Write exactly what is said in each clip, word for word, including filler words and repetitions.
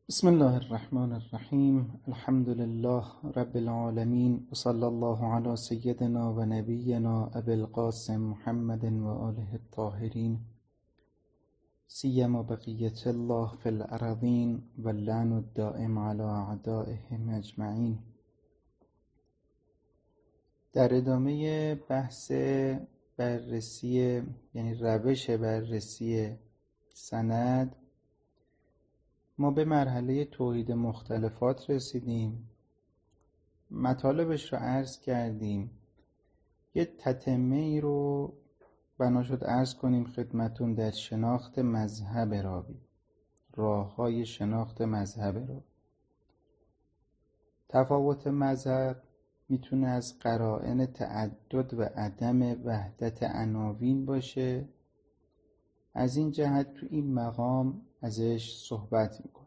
بسم الله الرحمن الرحیم. الحمد لله رب العالمین و صلی الله علی سیدنا و نبینا ابی القاسم محمد و آله الطاهرین سیما بقیة الله فی الارضین و اللعن الدائم علی اعدائهم اجمعین. در ادامه بحث بررسی یعنی روش بررسی سند ما به مرحله توحید مختلفات رسیدیم. مطالبش رو عرض کردیم. یه تتمه ای رو بنا شد عرض کنیم خدمتون در شناخت مذهب راوی، راه های شناخت مذهب راوی. تفاوت مذهب میتونه از قرائن تعدد و عدم وحدت عناوین باشه. از این جهت تو این مقام ازش صحبت میکنه.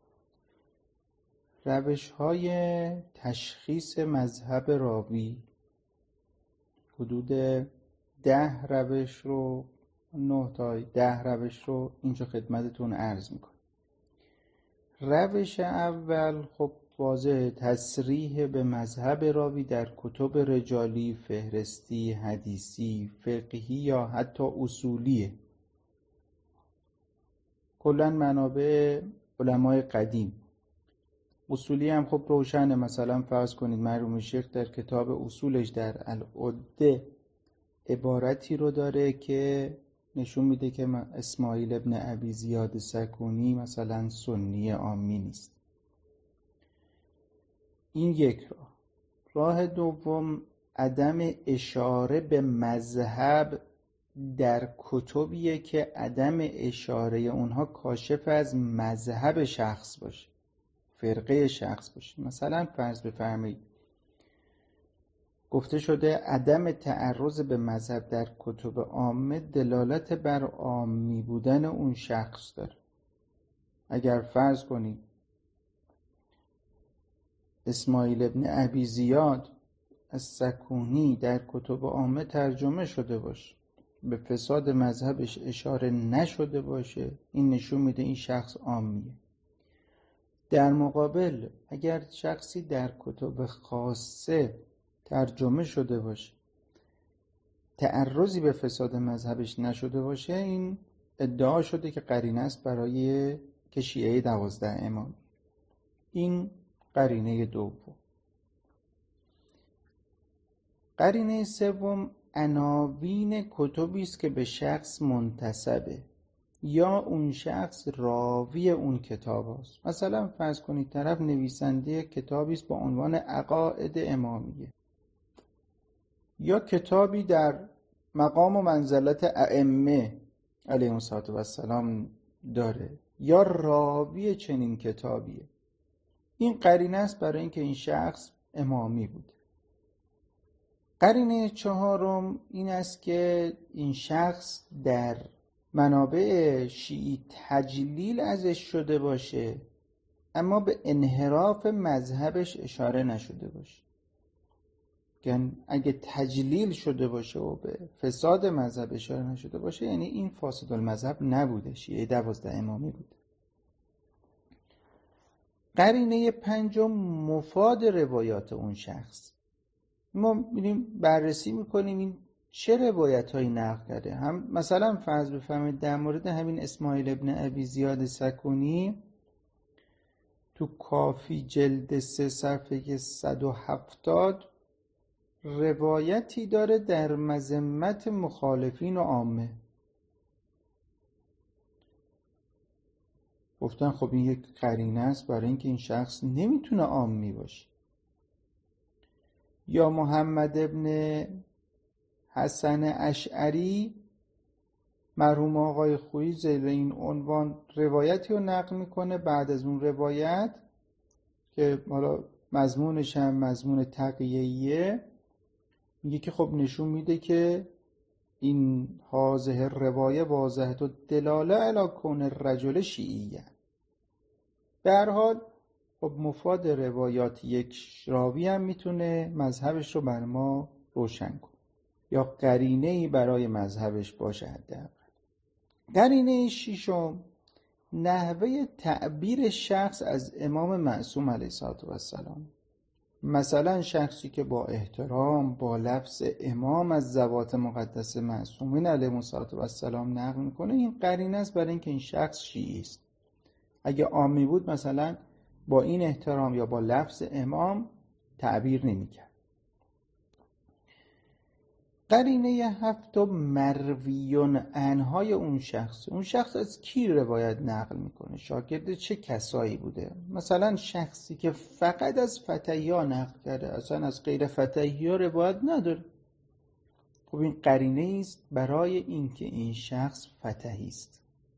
روش های تشخیص مذهب راوی حدود ده روش رو نه تا ده روش رو اینجا خدمتتون عرض میکنه. روش اول خب واضح تصریح به مذهب راوی در کتب رجالی، فهرستی، حدیثی، فقهی یا حتی اصولیه. کلن منابع علمای قدیم. اصولی هم خب روشنه. مثلا فرض کنید مرحوم شیخ در کتاب اصولش در العده عبارتی رو داره که نشون میده که اسماعیل ابن ابی زیاد سکونی مثلا سنی عامی نیست. این یک راه. راه دوم عدم اشاره به مذهب در کتبیه که عدم اشاره اونها کاشف از مذهب شخص باشه، فرقه شخص باشه. مثلا فرض بفرمایید گفته شده عدم تعرض به مذهب در کتب عامه دلالت بر عامی بودن اون شخص داره. اگر فرض کنید اسماعیل ابن ابی زیاد از سکونی در کتب عامه ترجمه شده باشه، به فساد مذهبش اشاره نشده باشه، این نشون میده این شخص عامیه. در مقابل اگر شخصی در کتب خاصه ترجمه شده باشه، تعرضی به فساد مذهبش نشده باشه، این ادعا شده که قرینه است برای که شیعه دوازده امام. این قرینه دوم. قرینه سوم عناوین کتبی است که به شخص منتسبه یا اون شخص راوی اون کتاب است. مثلا فرض کنید طرف نویسنده کتابی است با عنوان عقاید امامیه، یا کتابی در مقام و منزلت ائمه علیهم السلام داره، یا راوی چنین کتابیه. این قرینه است برای اینکه این شخص امامی بود. قرینه چهارم این است که این شخص در منابع شیعی تجلیل ازش شده باشه اما به انحراف مذهبش اشاره نشده باشه. یعنی اگه تجلیل شده باشه و به فساد مذهب اشاره نشده باشه، یعنی این فاسد المذهب نبوده، شیعه دوازده امامی بوده. قرینه پنجم مفاد روایات اون شخص. ما میریم بررسی میکنیم این چه روایت هایی نقل کرده. هم مثلا فرض بفرمایید در مورد همین اسماعیل ابن ابی زیاد سکونی تو کافی جلد سه صفحه صد و هفتاد روایتی داره در مذمت مخالفین و عامه. گفتن خب این یک قرینه است برای اینکه این شخص نمیتونه عامی باشه. یا محمد ابن حسن اشعری مرحوم آقای خویی زیر این عنوان روایتی رو نقل میکنه. بعد از اون روایت که حالا مضمونش هم مضمون تقییه، میگه که خب نشون میده که این هازه روایه واضحه و دلاله علی کون الرجل شیعیه. به هر حال خب مفاد روایات یک راوی هم میتونه مذهبش رو بر ما روشن کنه یا قرینه‌ای برای مذهبش باشه. حداقل قرینه ششم نحوه تعبیر شخص از امام معصوم علیه السلام. مثلا شخصی که با احترام با لفظ امام از ذوات مقدس معصومین علیهم السلام نقل میکنه، این قرینه است برای اینکه این شخص شیعی است. اگه عامی بود مثلا با این احترام یا با لفظ امام تعبیر نمیکرد. قرینه هفتم مرویون عنهای اون شخص. اون شخص از کی روایت نقل میکنه؟ شاگرد چه کسایی بوده؟ مثلا شخصی که فقط از فتحیا نقل کرده، اصلا از غیر فتحیا روایت نداره، خب این قرینه است برای اینکه این شخص فتحی است.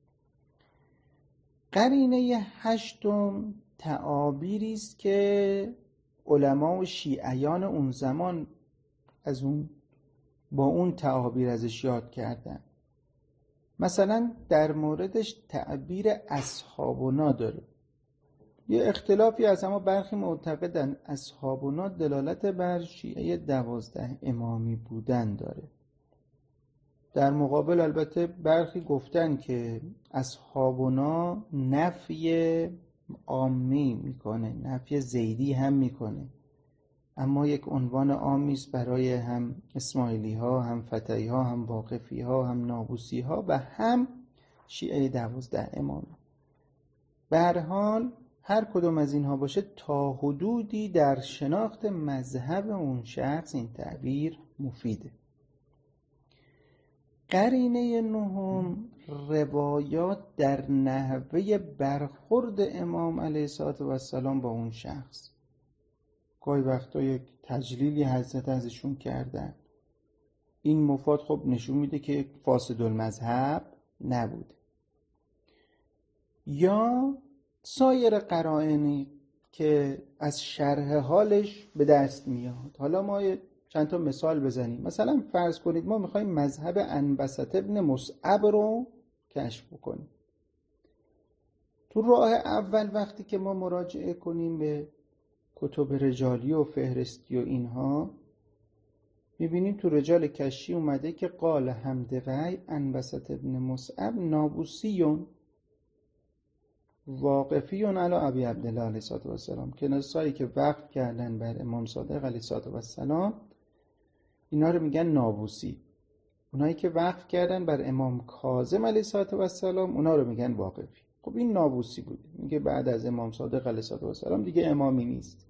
قرینه هشتم تعابیری است که علما و شیعیان اون زمان از اون با اون تعابیر ازش یاد کردن. مثلا در موردش تعبیر اصحابنا داره. یه اختلافی از، اما برخی معتقدن اصحابنا دلالت بر شیعه دوازده امامی بودن داره. در مقابل البته برخی گفتن که اصحابنا نفی عامی میکنه، نفی زیدی هم میکنه، اما یک عنوان عامی است برای هم اسماعیلی ها، هم فتحی ها، هم واقفی ها، هم نابوسی ها و هم شیعه دوازده امام. به هر حال هر کدوم از اینها باشه تا حدودی در شناخت مذهب اون شخص این تعبیر مفیده. قرینه نهم روایات در نحوه برخورد امام علیه السلام با اون شخص. گاهی وقتا یک تجلیلی حضرت ازشون کردن، این مفاد خب نشون میده که فاسد المذهب نبود. یا سایر قرائنی که از شرح حالش به دست میاد. حالا ما چند تا مثال بزنیم. مثلا فرض کنید ما میخوایم مذهب انبسط ابن مصعب رو کشف بکنیم. تو راه اول وقتی که ما مراجعه کنیم به کتب رجالی و فهرستی و اینها، میبینیم تو رجال کشی اومده که قال حمدوی انبسط ابن مصعب نابوسیون واقفیون علی ابی عبدالله علیه السلام، که نسایی که وقف کردن بر امام صادق علیه السلام اینا رو میگن نابوسی. اونایی که وقف کردن بر امام کاظم علیه السلام اونا رو میگن واقفی. خب این نابوسی بود، میگه بعد از امام صادق علیه السلام دیگه امامی نیست.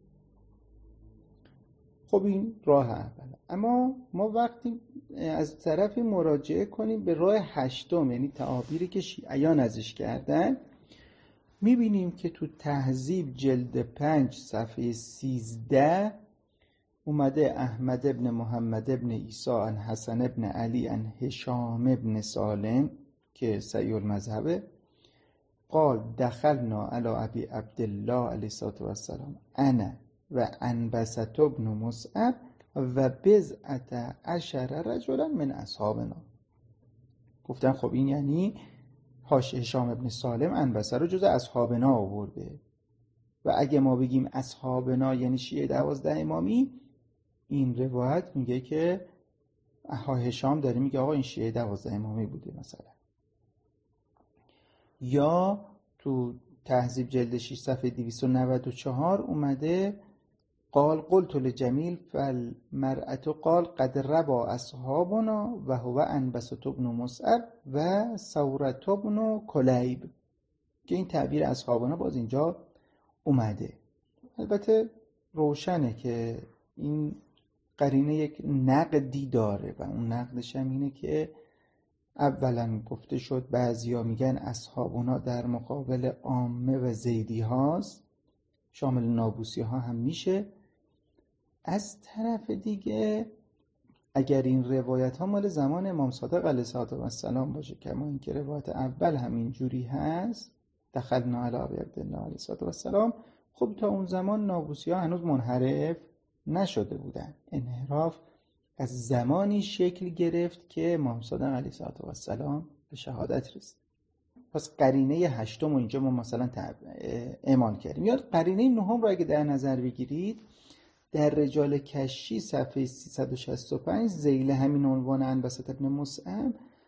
خب این راه اول. اما ما وقتی از طرفی مراجعه کنیم به راه هشتم، یعنی تعابیری که شیعیان ازش کردن، میبینیم که تو تهذیب جلد پنج صفحه سیزده اومده احمد ابن محمد ابن عیسی عن حسن ابن علی عن هشام ابن سالم که سعی المذهبه قال دخلنا علی ابی عبدالله علیه السلام انا و انبسط ابن مصعب و بضعة عشر رجلا من اصحابنا. گفتن خب این یعنی هاش هشام ابن سالم انبسط رو جز اصحابنا آورده، و اگه ما بگیم اصحابنا یعنی شیعه دوازده امامی، این روایت میگه که ها هشام داره میگه آقا این شیعه دوازده امامی بوده مثلا. یا تو تهذیب جلد شش صفحه دویست و نود و چهار اومده قال قلت لجمیل فالمرأة قال قد ربا اصحابنا و هو انبسط ابن مصعب و ثورة ابن کلیب، که این تعبیر اصحابنا باز اینجا اومده. البته روشنه که این قرینه یک نقدی داره و اون نقدش هم اینه که اولا گفته شد بعضیا میگن اصحابنا در مقابل عامه و زیدی هاست، شامل نابوسی ها هم میشه. از طرف دیگه اگر این روایت ها مال زمان امام صادق علیه السلام باشه، کما اینکه روایت اول همین جوری هست دخلنا علی ابی عبدالله علیه السلام، خب تا اون زمان نابوسی ها هنوز منحرف نشده بودن. انحراف از زمانی شکل گرفت که امام صادق علیه السلام به شهادت رسید. پس قرینه هشتم و اینجا ما مثلا اعمال کردیم. یا قرینه نهم رو اگه در نظر بگیرید، در رجال کشی صفحه سیصد و شصت و پنج ذیل همین عنوان انبسط ابن مصعب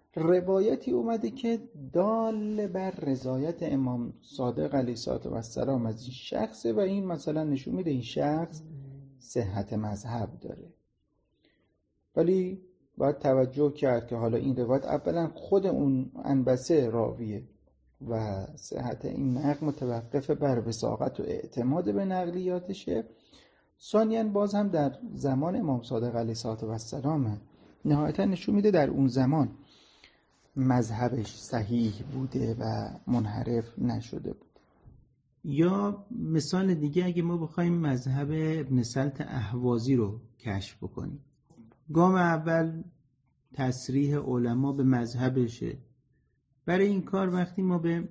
روایتی اومده که دال بر رضایت امام صادق علیه السلام از این شخصه و این مثلا نشون میده این شخص صحت مذهب داره. ولی باید توجه کرد که حالا این روایت اولا خود اون انبسه راویه و صحت این نقل متوقف بر وثاقت و اعتماد به نقلیاتشه. ثانیاً باز هم در زمان امام صادق علیه السلام نهایتا نشون میده در اون زمان مذهبش صحیح بوده و منحرف نشده بود. یا مثال دیگه اگه ما بخوایم مذهب ابن سلط اهوازی رو کشف بکنیم، گام اول تصریح علما به مذهبشه. برای این کار وقتی ما به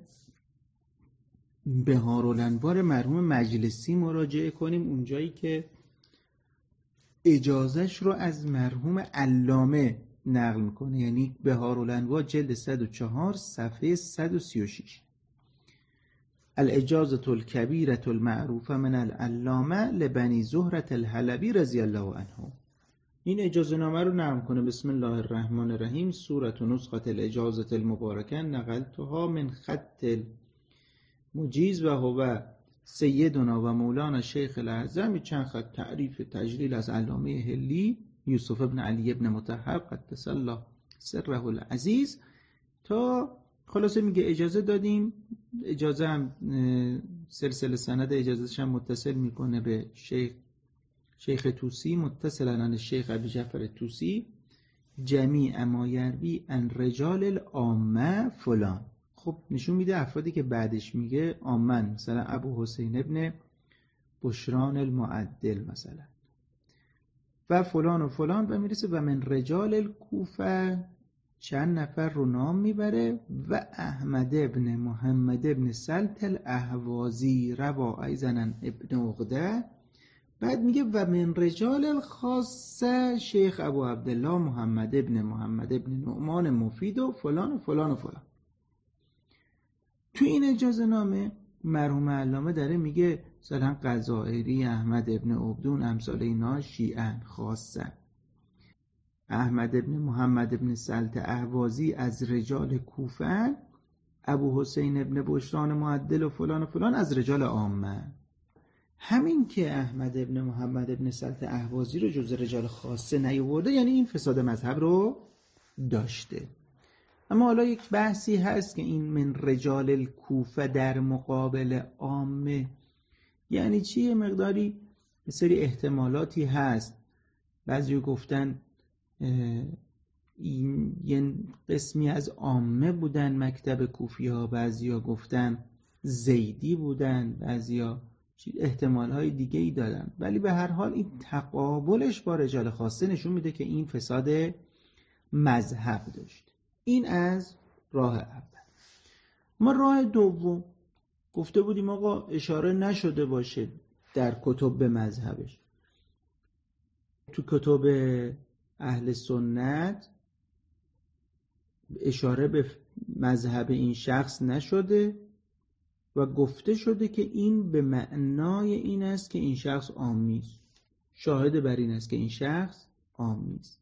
بهارالانوار مرحوم مجلسی مراجعه کنیم، اونجایی که اجازهش رو از مرحوم علامه نقل میکنه، یعنی بهارالانوار جلد صد و چهار صفحه صد و سی و شش، الاجازة الکبیرة المعروفه من العلامه لبنی زهرة الحلبی رضی الله عنه. این اجازه نامه رو نقل کنه: بسم الله الرحمن الرحیم، سورة نسخة الاجازة المبارکه نقلتها من خط مجیز و هو سیدنا و مولانا شیخ الاعظم. چند خط تعریف تجلیل از علامه هلی یوسف ابن علی ابن مطهر قدس الله سره العزیز، تا خلاصه میگه اجازه دادیم. اجازه هم سلسله سند اجازهش هم متصل میکنه به شیخ شیخ توسی، متصلا عن شیخ ابی جعفر توسی، جمیع ما یروی ان رجال العامه فلان. خب نشون میده افرادی که بعدش میگه عامن، مثلا ابو حسین ابن بشران المعدل مثلا و فلان و فلان، و میرسه و من رجال الکوفه چند نفر رو نام میبره و احمد ابن محمد ابن سلط الاهوازی روا ایزنن ابن عقده. بعد میگه و من رجال الخاصه شیخ ابو عبدالله محمد ابن محمد ابن نعمان مفید و فلان و فلان و فلان. تو این اجازه نامه مرحوم علامه داره میگه مثلا قضائری، احمد ابن عبدون، امثال اینا شیعن خاصه. احمد ابن محمد ابن سلط اهوازی از رجال کوفه، ابو حسین ابن بشران معدل و فلان و فلان از رجال عامه. همین که احمد ابن محمد ابن سلط اهوازی رو جز رجال خاصه نیاورده، یعنی این فساد مذهب رو داشته. اما حالا یک بحثی هست که این من رجال الکوفه در مقابل عامه یعنی چی؟ یه مقداری یه سری احتمالاتی هست. بعضی گفتن این یه قسمی از عامه بودن مکتب کوفی ها، بعضی ها گفتن زیدی بودن، بعضی ها احتمال های دیگه ای دادن. ولی به هر حال این تقابلش با رجال خاصه نشون میده که این فساد مذهب داشت. این از راه اول. ما راه دوم گفته بودیم آقا اشاره نشده باشه در کتب به مذهبش. تو کتب اهل سنت اشاره به مذهب این شخص نشده و گفته شده که این به معنای این است که این شخص عامی است. شاهد بر این است که این شخص عامی است.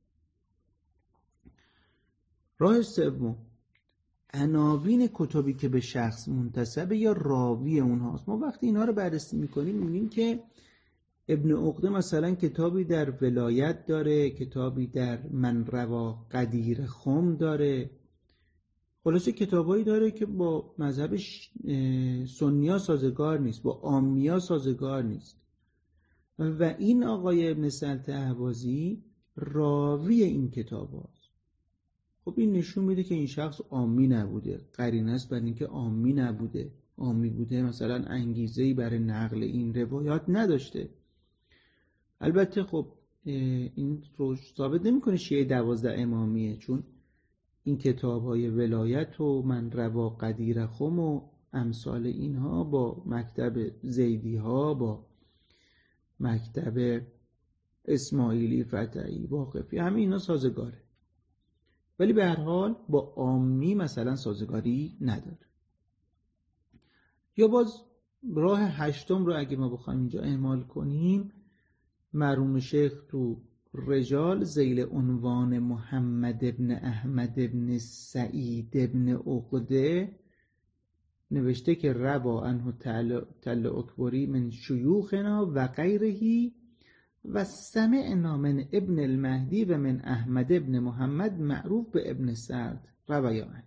راه سوم، عناوین کتبی که به شخص منتسبه یا راوی اونهاست. ما وقتی اینا رو بررسی میکنیم میبینیم که ابن عقده مثلا کتابی در ولایت داره، کتابی در من روا قدیر خم داره، خلاصه کتابایی داره که با مذهب سنیا سازگار نیست، با عامیا سازگار نیست. و این آقای ابن سلط اهوازی راوی این کتاب هاست. خب این نشون میده که این شخص عامی نبوده. قرینه است بر اینکه عامی نبوده. عامی بوده مثلا انگیزه‌ای برای نقل این روایات نداشته. البته خب این رو ثابت نمی‌کنه شیعه دوازده امامیه، چون این کتاب‌های ولایت و من روا قدیر خم و امثال اینها با مکتب زیدی ها، با مکتب اسماعیلی، فتحی، واقفی، همه اینا سازگاره. ولی به هر حال با عامی مثلا سازگاری نداره. یا باز راه هشتم رو اگه ما بخوایم اینجا اعمال کنیم، مرحوم شیخ تو رجال ذیل عنوان محمد ابن احمد ابن سعید ابن عقده نوشته که روا عنه تل اکبری من شیوخنا و غیرهی و سمعنا من ابن المهدی و من احمد ابن محمد معروف به ابن سعد روایان.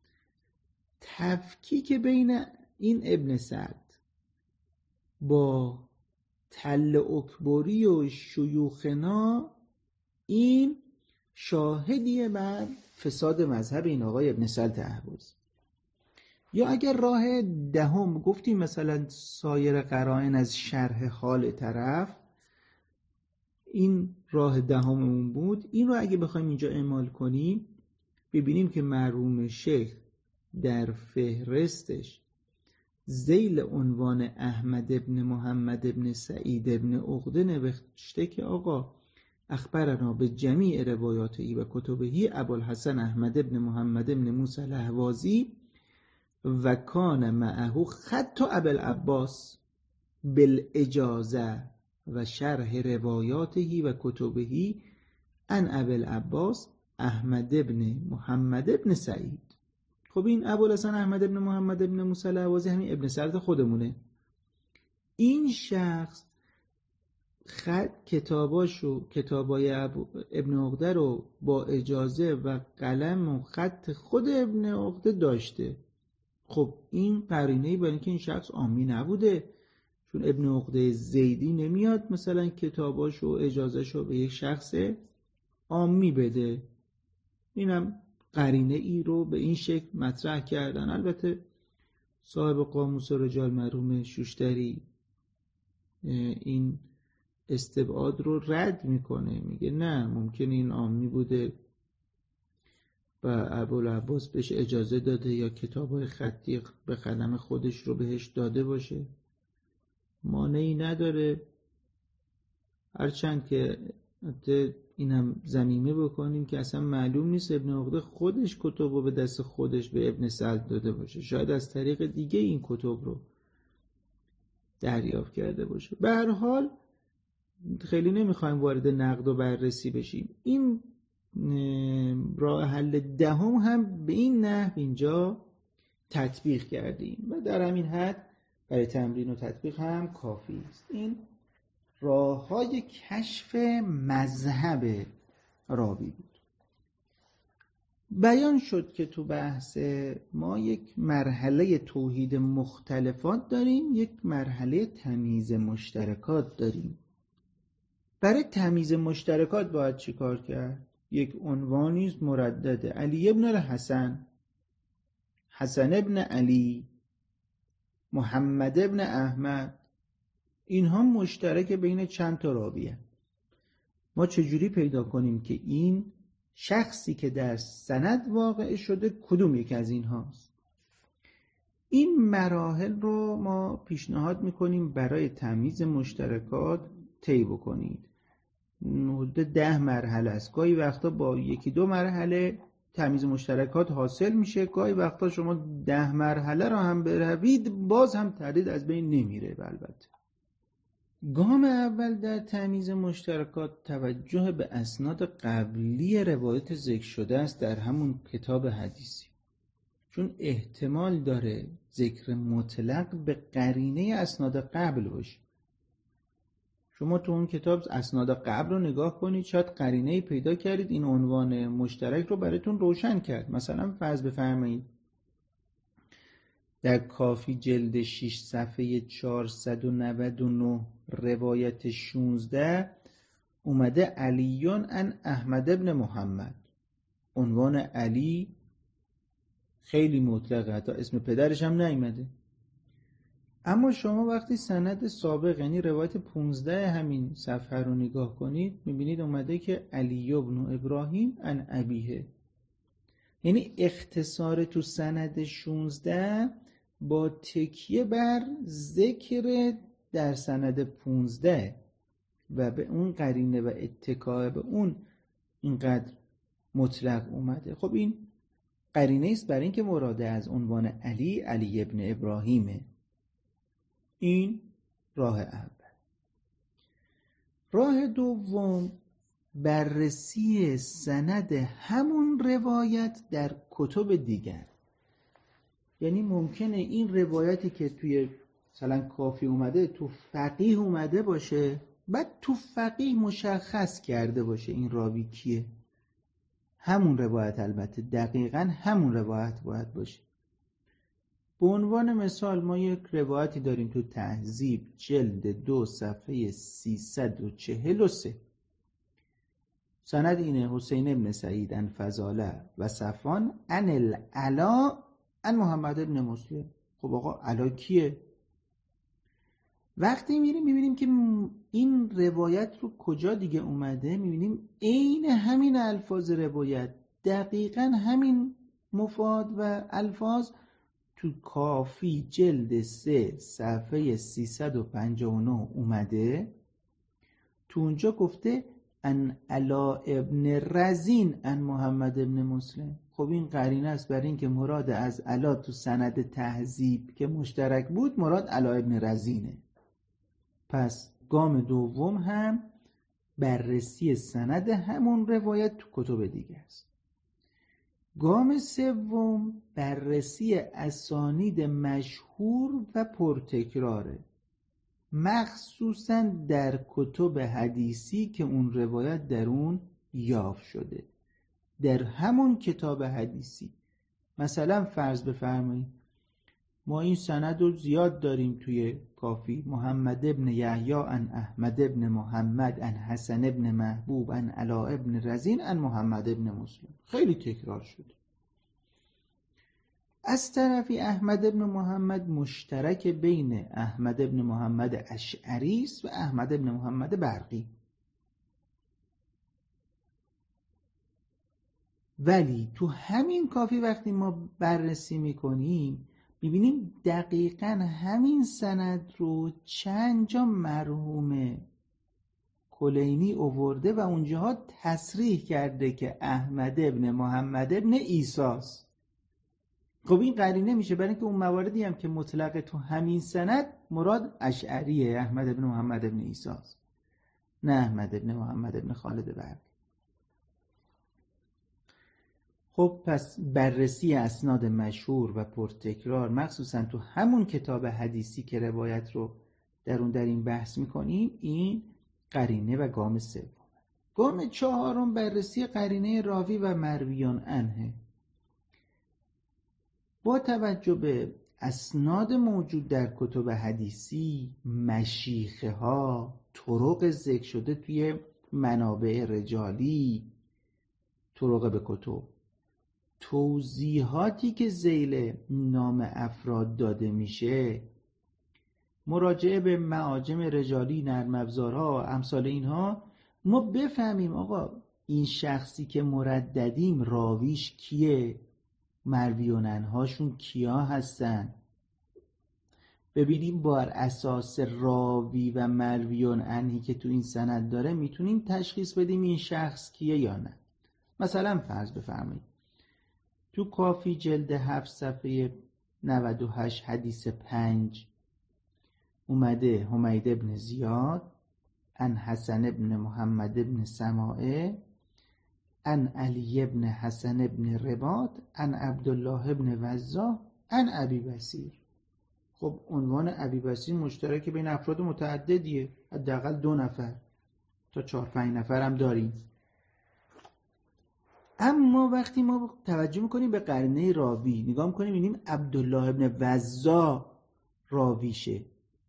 تفکیک بین این ابن سعد با تل اکبری و شیوخنا این شاهدیه بر فساد مذهب این آقای ابن سعد اهواز. یا اگر راه دهم گفتیم مثلا سایر قرائن از شرح حال طرف، این راه دهممون بود. این رو اگه بخوایم اینجا اعمال کنیم ببینیم که مرحوم شیخ در فهرستش ذیل عنوان احمد ابن محمد ابن سعید ابن عقده نوشته که آقا اخبرنا به جمیع روایاتی و کتبهی ابوالحسن احمد ابن محمد ابن موسی الاهوازی و کان معه خط ابوالعباس بالاجازه و شرح روایاته و کتبهی ان ابوالعباس احمد ابن محمد ابن سعید. خب این ابوالحسن احمد ابن محمد ابن موسی الاهوازی همین ابن سعد خودمونه. این شخص خط کتاباشو کتابای ابن عقده رو با اجازه و قلم و خط خود ابن عقده داشته. خب این قرینه‌ای برای اینکه این شخص عامی نبوده، چون ابن عقده زیدی نمیاد مثلا کتاباشو اجازهشو به یک شخص عامی بده. اینم قرینه ای رو به این شکل مطرح کردن. البته صاحب قاموس رجال مرحوم شوشتری این استبعاد رو رد میکنه، میگه نه ممکنه این عامی بوده و ابوالعباس بهش اجازه داده یا کتاب‌های خطی به قلم خودش رو بهش داده باشه، مانعی نداره. هرچند که اینم ضمیمه بکنیم که اصلا معلوم نیست ابن عقده خودش کتب رو به دست خودش به ابن سعد داده باشه، شاید از طریق دیگه این کتب رو دریافت کرده باشه. به هر حال خیلی نمیخوایم وارد نقد و بررسی بشیم. این راه حل دهم هم به این نحو اینجا تطبیق کردیم و در همین حد برای تمرین و تطبیق هم کافی است. این راه‌های کشف مذهب راوی بود. بیان شد که تو بحث ما یک مرحله توحید مختلفات داریم، یک مرحله تمییز مشترکات داریم. برای تمییز مشترکات باید چی کار کرد؟ یک عنوانی است مردد: علی ابن الحسن، حسن ابن علی، محمد ابن احمد. اینها مشترک بین چند تا راویه. ما چجوری پیدا کنیم که این شخصی که در سند واقع شده کدوم یک از این هاست؟ این مراحل رو ما پیشنهاد میکنیم برای تمییز مشترکات طی بکنید. حدود ده مرحله است. گاهی وقتا با یکی دو مرحله تمییز مشترکات حاصل میشه، گاهی وقتا شما ده مرحله رو هم بروید باز هم تردید از بین نمیره. البته گام اول در تمییز مشترکات توجه به اسناد قبلی روایت ذکر شده است در همون کتاب حدیثی، چون احتمال داره ذکر مطلق به قرینه اسناد قبل باشه. شما تو اون کتاب اسناد قبل رو نگاه کنید، شاید قرینه‌ای پیدا کردید این عنوان مشترک رو براتون روشن کرد. مثلا فرض بفرمایید در کافی جلد شش صفحه چهارصد و نود و نه روایت شانزده اومده علیون ان احمد ابن محمد. عنوان علی خیلی مطلقه، حتی اسم پدرش هم نیامده. اما شما وقتی سند سابق یعنی روایت پانزده همین صفحه رو نگاه کنید میبینید اومده که علی ابن ابراهیم ان ابیه. یعنی اختصار تو سند شانزده با تکیه بر ذکر در سند پانزده و به اون قرینه و اتکا به اون اینقدر مطلق اومده. خب این قرینه است برای اینکه مراده از عنوان علی علی ابن ابراهیمه. این راه اول. راه دوم بررسی سند همون روایت در کتب دیگر. یعنی ممکنه این روایتی که توی مثلا کافی اومده تو فقیه اومده باشه، بعد تو فقیه مشخص کرده باشه این راوی کیه. همون روایت، البته دقیقاً همون روایت باید باشه. به عنوان مثال ما یک روایتی داریم تو تهذیب جلد دو صفحه سیصد و چهل و سه. سند اینه: حسین ابن سعید ان فضاله و صفان ان العلا ان محمد ابن مسلم. خب آقا علا کیه؟ وقتی میریم میبینیم که این روایت رو کجا دیگه اومده، میبینیم عین همین الفاظ روایت، دقیقاً همین مفاد و الفاظ تو کافی جلد سه صفحه سیصد و پنجاه و نه اومده. تو اونجا گفته ان علا ابن رزین ان محمد ابن مسلم. خب این قرینه است بر این که مراد از علا تو سند تهذیب که مشترک بود مراد علا ابن رزینه. پس گام دوم هم بررسی سند همون روایت تو کتب دیگه است. گام سوم بررسی اسانید مشهور و پرتکراره، مخصوصاً در کتب حدیثی که اون روایت در اون یافت شده، در همون کتاب حدیثی. مثلا فرض بفرمایید ما این سند رو زیاد داریم توی کافی: محمد ابن یحیی ان احمد ابن محمد ان حسن ابن محبوب ان علا ابن رزین ان محمد ابن مسلم. خیلی تکرار شده. از طرفی احمد ابن محمد مشترک بین احمد ابن محمد اشعری است و احمد ابن محمد برقی. ولی تو همین کافی وقتی ما بررسی میکنیم میبینیم دقیقاً همین سند رو چند جا مرحوم کلینی آورده و اونجاها تصریح کرده که احمد ابن محمد ابن عیسی است. خب این قرینه میشه برای اینکه اون مواردی هم که مطلق تو همین سند مراد اشعریه، احمد ابن محمد ابن عیسی است، نه احمد ابن محمد ابن خالد برقی. خب پس بررسی اسناد مشهور و پرتکرار مخصوصا تو همون کتاب حدیثی که روایت رو در اون در این بحث میکنیم، این قرینه و گام سوم. گام چهارم بررسی قرینه راوی و مرویان عنه. با توجه به اسناد موجود در کتب حدیثی، مشیخه ها، طرق ذکر شده توی منابع رجالی، طرق به کتب، توضیحاتی که ذیل نام افراد داده میشه، مراجعه به معاجم رجالی، نرم افزارها، امثال اینها، ما بفهمیم آقا این شخصی که مرددیم راویش کیه، مرویاننهاشون کیا هستن. ببینیم بر اساس راوی و مرویان عنهی که تو این سند داره میتونیم تشخیص بدیم این شخص کیه یا نه. مثلا فرض بفرمایید تو کافی جلد هفت صفحه نود و هشت حدیث پنج اومده حمید ابن زیاد ان حسن ابن محمد ابن سماعه ان علی ابن حسن ابن رباط ان عبدالله ابن وضاح ان ابی بصیر. خب عنوان ابی بصیر مشترک بین افراد متعددیه، حداقل دو نفر تا چهار پنج نفر هم داریم. اما وقتی ما توجه میکنیم به قرینه راوی، نگاه میکنیم میبینیم عبدالله ابن وضاح راویشه،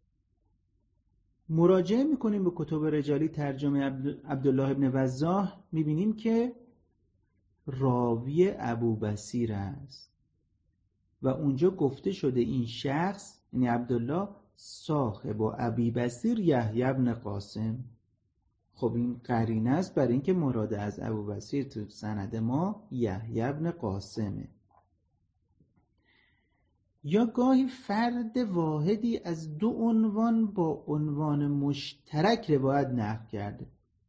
مراجعه میکنیم به کتب رجالی ترجمه عبدالله ابن وضاح، میبینیم که راوی ابوبصیر است و اونجا گفته شده این شخص یعنی عبدالله صاحب و ابی بصیر یحیی ابن قاسم. خب این قرینه است برای اینکه مراد از ابوبصیر تو سند ما یحیی ابن قاسمه. یا گاهی فرد واحدی از دو عنوان با عنوان مشترک روایت نقل کرده.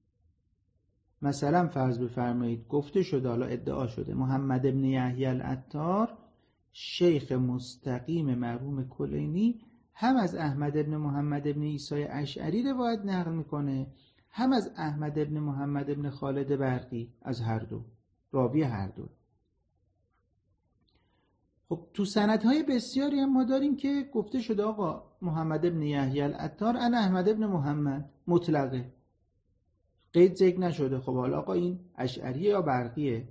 مثلا فرض بفرمایید گفته شده، حالا ادعا شده، محمد ابن یحیی العطار شیخ مستقیم مرحوم کلینی هم از احمد ابن محمد ابن عیسی اشعری روایت نقل میکنه، هم از احمد ابن محمد ابن خالد برقی، از هر دو، راوی هر دو. خب تو سندهای بسیاری هم ما داریم که گفته شده آقا محمد ابن یحیی العطار انا احمد ابن محمد، مطلقه، قید ذکر نشده. خب حالا آقا این اشعریه یا برقیه؟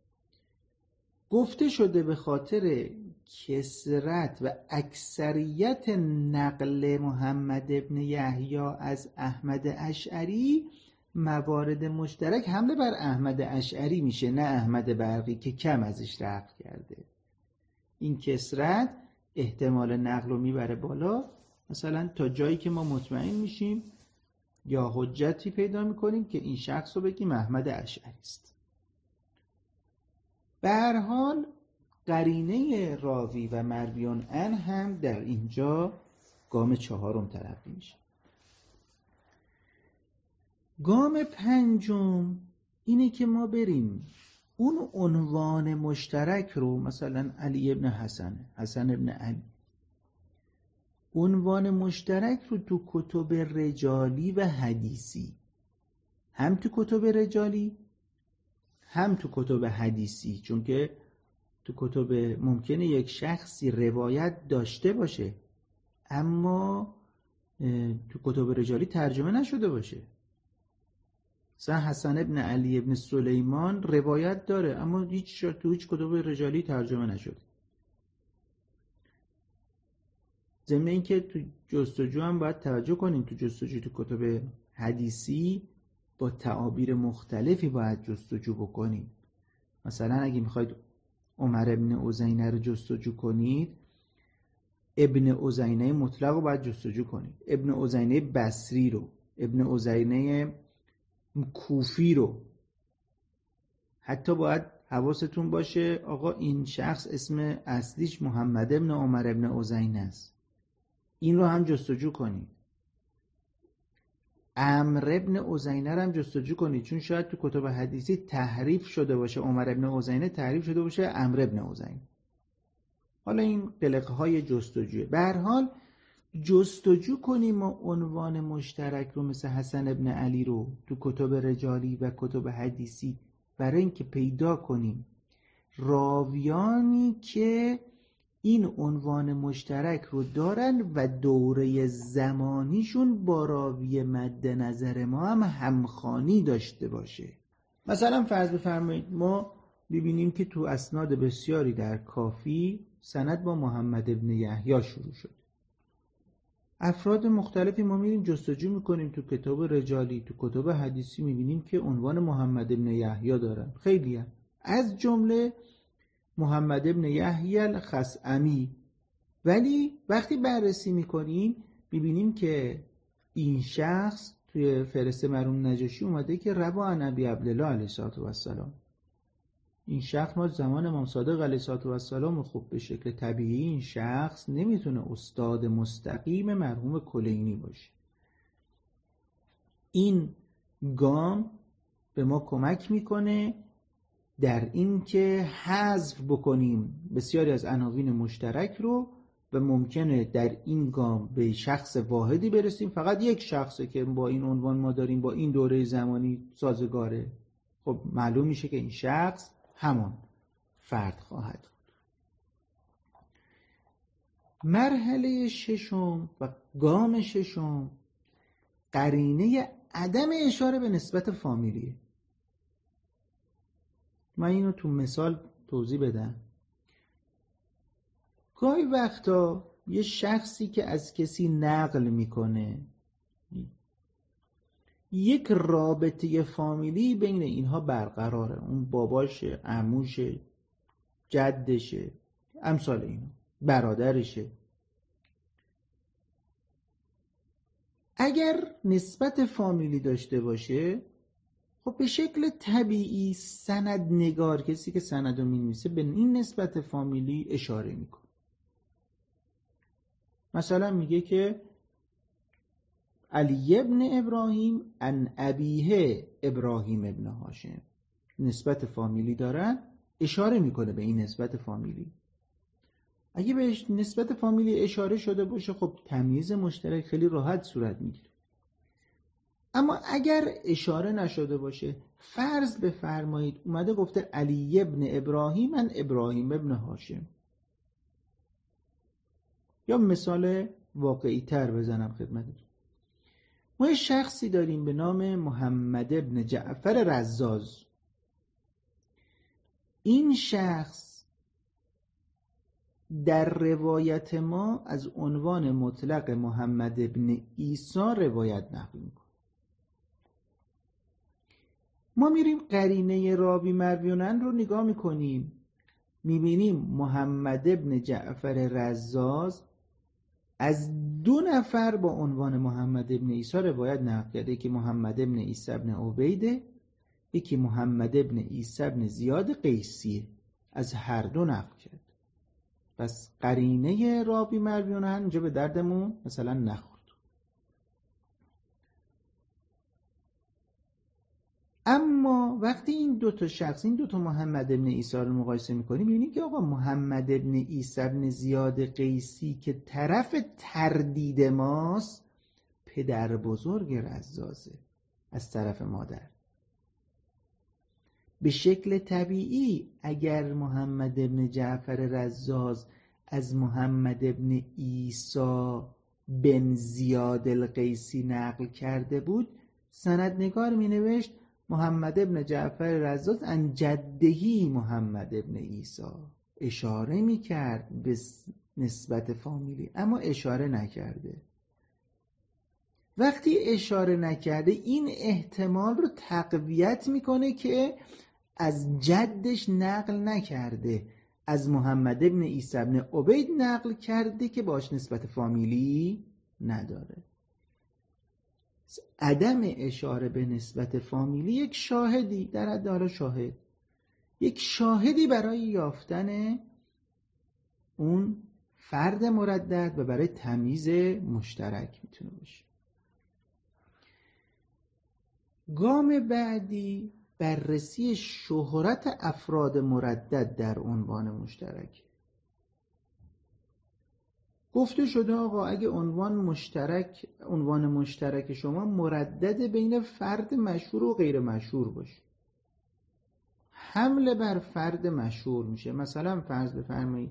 گفته شده به خاطر کثرت و اکثریت نقل محمد ابن یحیی از احمد اشعری، موارد مشترک حمله بر احمد اشعری میشه، نه احمد برقی که کم ازش رفع کرده. این کثرت احتمال نقل رو میبره بالا، مثلا تا جایی که ما مطمئن میشیم یا حجتی پیدا میکنیم که این شخص رو بگیم احمد اشعری است. به هر حال قرینه راوی و مرویان عن هم در اینجا گام چهارم تلقی میشه. گام پنجم اینه که ما بریم اون عنوان مشترک رو، مثلا علی ابن حسن، حسن ابن علی، عنوان مشترک رو تو کتب رجالی و حدیثی، هم تو کتب رجالی هم تو کتب حدیثی، چون که تو کتب ممکنه یک شخصی روایت داشته باشه اما تو کتب رجالی ترجمه نشده باشه. مثلا حسن ابن علی ابن سلیمان روایت داره اما هیچ تو هیچ کتب رجالی ترجمه نشده. ضمن اینکه تو جستجو هم باید توجه کنیم، تو جستجو تو کتب حدیثی با تعابیر مختلفی باید جستجو بکنیم. مثلا اگه میخواید عمر ابن عزینه رو جستجو کنید، ابن عزینه مطلق رو باید جستجو کنید، ابن عزینه بصری رو، ابن عزینه کوفی رو. حتی باید حواستون باشه آقا این شخص اسم اصلیش محمد ابن عمر ابن عزینه است، این رو هم جستجو کنید. عمرو ابن عزینه رو هم جستجو کنید، چون شاید تو کتب حدیثی تحریف شده باشه، عمر ابن عزینه تحریف شده باشه عمرو ابن عزینه. حالا این قلقه های جستجوه. به هر حال جستجو کنیم ما عنوان مشترک رو مثل حسن ابن علی رو تو کتب رجالی و کتب حدیثی، برای اینکه پیدا کنیم راویانی که این عنوان مشترک رو دارن و دوره زمانیشون با راوی مد نظر ما هم همخوانی داشته باشه. مثلا فرض بفرمایید ما ببینیم که تو اسناد بسیاری در کافی سند با محمد ابن یحیی شروع شد. افراد مختلفی ما میریم جستجو میکنیم تو کتاب رجالی، تو کتاب حدیثی، میبینیم که عنوان محمد ابن یحیی دارن، خیلی هم. از جمله محمد ابن یحیی الخثعمی. ولی وقتی بررسی میکنیم میبینیم که این شخص توی فهرست مرحوم نجاشی اومده که روا عن ابی عبدالله علیه السلام. این شخص ما زمان امام صادق علیه السلام، خب به شکل طبیعی این شخص نمیتونه استاد مستقیم مرحوم کلینی باشه. این گام به ما کمک میکنه در این که حذف بکنیم بسیاری از عناوین مشترک رو و ممکنه در این گام به شخص واحدی برسیم، فقط یک شخصه که با این عنوان ما داریم، با این دوره زمانی سازگاره. خب معلوم میشه که این شخص همان فرد خواهد بود. مرحله ششم و گام ششم قرینه عدم اشاره به نسبت فامیلیه. من اینو تو مثال توضیح بدم. گاهی وقتا یه شخصی که از کسی نقل میکنه، یک رابطه فامیلی بین اینها برقراره، اون باباشه، عموشه، جدشه، امثال اینا، برادرشه. اگر نسبت فامیلی داشته باشه، خب به شکل طبیعی سند نگار، کسی که سند رو می‌نویسه، به این نسبت فامیلی اشاره میکنه. مثلا میگه که علی ابن ابراهیم عن ابیه ابراهیم ابن هاشم، نسبت فامیلی دارن، اشاره میکنه به این نسبت فامیلی. اگه به نسبت فامیلی اشاره شده باشه، خب تمییز مشترک خیلی راحت صورت میگیره. اما اگر اشاره نشده باشه، فرض بفرمایید اومده گفته علی ابن ابراهیم من ابراهیم ابن هاشم، یا مثال واقعی تر بزنم خدمتتون، ما یه شخصی داریم به نام محمد ابن جعفر رزاز. این شخص در روایت ما از عنوان مطلق محمد ابن عیسی روایت نقل میکنه. ما میریم قرینه راوی مرویانن رو نگاه میکنیم، میبینیم محمد ابن جعفر رزاز از دو نفر با عنوان محمد ابن عیسی روایت نقل کرده، یکی محمد ابن عیسی ابن عبیده، یکی محمد ابن عیسی ابن زیاد قیسیه، از هر دو نقل کرد. پس قرینه راوی مرویانن اینجا به دردمون مثلا نخورد. اما وقتی این دو تا شخص، این دو تا محمد ابن عیسی رو مقایسه می‌کنیم، می‌بینیم که آقا محمد ابن عیسی ابن زیاد قیسی که طرف تردید ماست، پدر بزرگ رزازه از طرف مادر. به شکل طبیعی اگر محمد ابن جعفر رزاز از محمد ابن عیسی بن زیاد القیسی نقل کرده بود، سندنگار می نوشت محمد ابن جعفر رزاز عن جدهی محمد ابن عیسی، اشاره می کرد به نسبت فامیلی، اما اشاره نکرده. وقتی اشاره نکرده این احتمال رو تقویت میکنه که از جدش نقل نکرده، از محمد ابن عیسی ابن عبید نقل کرده که باش نسبت فامیلی نداره. عدم اشاره به نسبت فامیلی یک شاهدی در حد حالا شاهد یک شاهدی برای یافتن اون فرد مردد و برای تمیز مشترک میتونه باشه. گام بعدی بررسی شهرت افراد مردد در عنوان مشترک. گفته شده آقا اگه عنوان مشترک عنوان مشترک شما مردد بین فرد مشهور و غیر مشهور باشه، حمله بر فرد مشهور میشه. مثلا فرض بفرمایید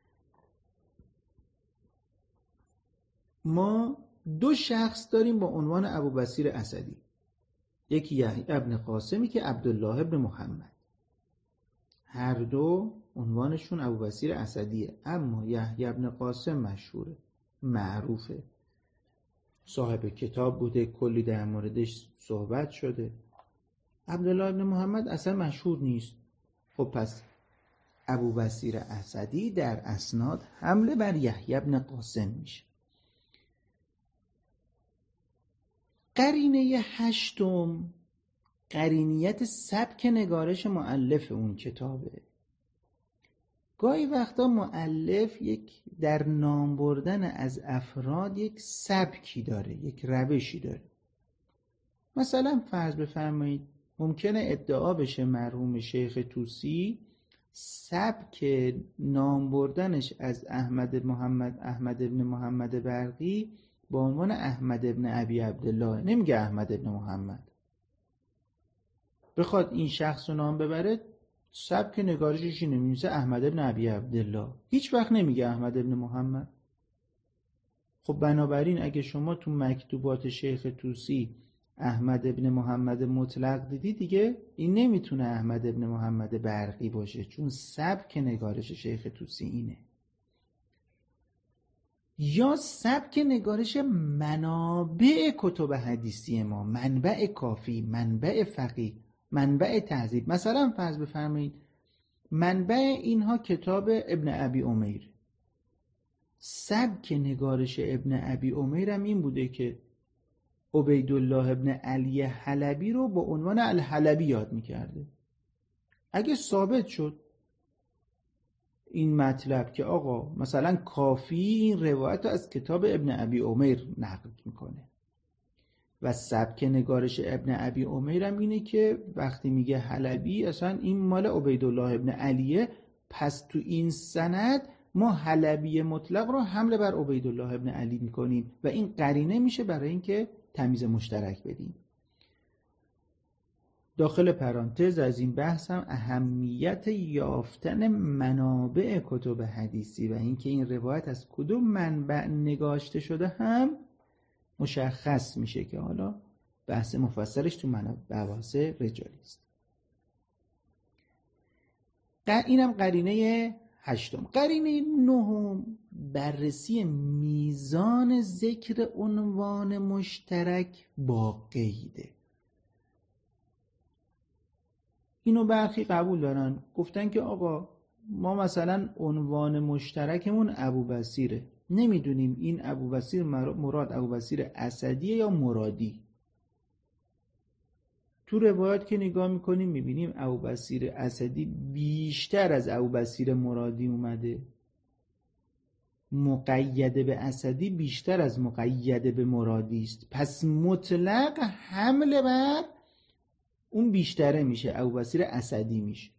ما دو شخص داریم با عنوان ابوبصیر اسدی، یکی یحیی ابن قاسمی که عبدالله ابن محمد، هر دو عنوانشون ابوبصیر اسدیه، اما یحیی ابن قاسم مشهوره، معروفه، صاحب کتاب بوده، کلی در موردش صحبت شده. عبدالله ابن محمد اصلا مشهور نیست. خب پس ابوبصیر اسدی در اسناد حمله بر یحیی ابن قاسم میشه. قرینه هشتم قرینیت سبک نگارش مؤلف اون کتابه. گاهی وقتا مؤلف یک در نام بردن از افراد یک سبکی داره، یک روشی داره. مثلا فرض بفرمایید ممکنه ادعا بشه مرحوم شیخ طوسی سبک نام بردنش از احمد محمد احمد ابن محمد برقی با عنوان احمد ابن ابی عبدالله، نمیگه احمد ابن محمد. بخواد این شخص رو نام ببره سبک نگارشش اینه، می‌نویسه احمد ابن ابی عبدالله، هیچ وقت نمیگه احمد ابن محمد. خب بنابراین اگه شما تو مکتوبات شیخ طوسی احمد ابن محمد مطلق دیدی، دیگه این نمیتونه احمد ابن محمد برقی باشه، چون سبک نگارش شیخ طوسی اینه. یا سبک نگارش منابع کتب حدیثی ما، منبع کافی، منبع فقیه، منبع تهذیب. مثلا فرض بفرمایید منبع اینها کتاب ابن ابی امیر، سبک نگارش ابن ابی امیر هم این بوده که عبیدالله ابن علی حلبی رو با عنوان الحلبی یاد میکرده. اگه ثابت شد این مطلب که آقا مثلا کافی این روایت رو از کتاب ابن ابی امیر نقل میکنه و سبک نگارش ابن ابی امیر هم اینه که وقتی میگه حلبی اصلا این مال عبیدالله ابن علیه، پس تو این سند ما حلبی مطلق رو حمله بر عبیدالله ابن علی میکنیم و این قرینه میشه برای اینکه تمیز مشترک بدیم. داخل پرانتز از این بحث هم اهمیت یافتن منابع کتب حدیثی و اینکه این روایت از کدوم منبع نگاشته شده هم مشخص میشه که حالا بحث مفصلش تو مباحث رجالی است. اینم قرینه هشتم. قرینه نهم بررسی میزان ذکر عنوان مشترک با قیده. اینو برخی قبول دارن، گفتن که آقا ما مثلا عنوان مشترکمون ابوبصیره، نمیدونیم این ابوبصیر مراد ابوبصیر اسدیه یا مرادی. تو روایات که نگاه میکنیم میبینیم ابوبصیر اسدی بیشتر از ابوبصیر مرادی اومده، مقید به اسدی بیشتر از مقید به مرادی است، پس مطلق حمله بر اون بیشتره میشه، ابوبصیر اسدی میشه.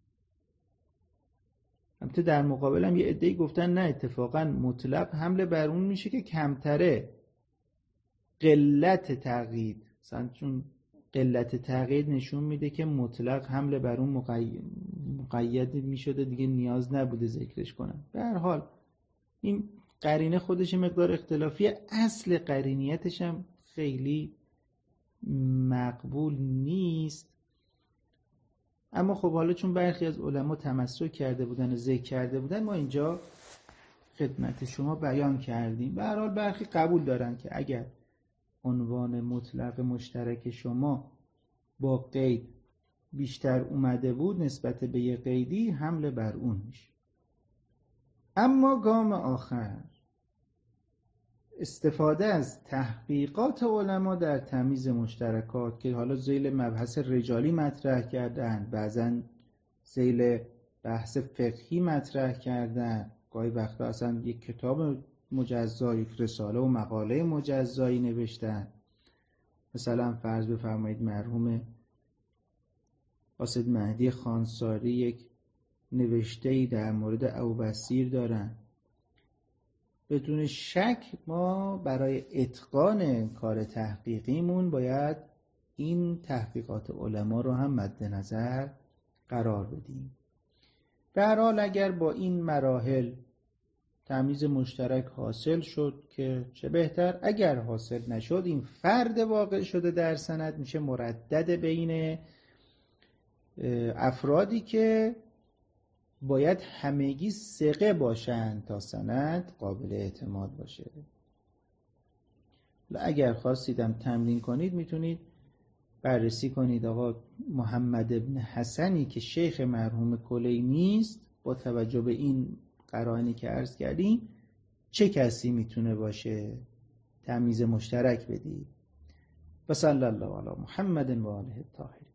البته در مقابل هم یه عده‌ای گفتن نه، اتفاقا مطلق حمله بر اون میشه که کمتره، قلت تقیید، مثلا چون قلت تقیید نشون میده که مطلق حمله بر اون مقید, مقید میشده دیگه نیاز نبوده ذکرش کنم. به هر حال این قرینه خودش مقدار اختلافیه، اصل قرینیتش هم خیلی مقبول نیست. اما خب حالا چون برخی از علما تمسک کرده بودن و ذکر کرده بودن، ما اینجا خدمت شما بیان کردیم. به هر حال برخی قبول دارن که اگر عنوان مطلق مشترک شما با قید بیشتر اومده بود نسبت به یه قیدی، حمله بر اون میشه. اما گام آخر استفاده از تحقیقات علما در تمییز مشترکات که حالا ذیل مبحث رجالی مطرح کردن، بعضن ذیل بحث فقهی مطرح کردن، گاهی وقتا اصلا یک کتاب مجزا، یک رساله و مقاله مجزایی نوشتن. مثلا فرض بفرمایید مرحوم قاصد مهدی خانساری یک نوشته‌ای در مورد ابوبصیر دارن. بدون شک ما برای اتقان کار تحقیقیمون باید این تحقیقات علما رو هم مد نظر قرار بدیم. به هر حال اگر با این مراحل تمییز مشترک حاصل شد که چه بهتر، اگر حاصل نشد این فرد واقع شده در سند میشه مردد بین افرادی که باید همگی ثقه باشند تا سند قابل اعتماد باشه. اگر خواستیدم تمرین کنید میتونید بررسی کنید آقا محمد ابن حسنی که شیخ مرحوم کلینی است، با توجه به این قرائنی که عرض کردیم چه کسی میتونه باشه، تمییز مشترک بدید. و صلی الله علی محمد و آله الطاهرین.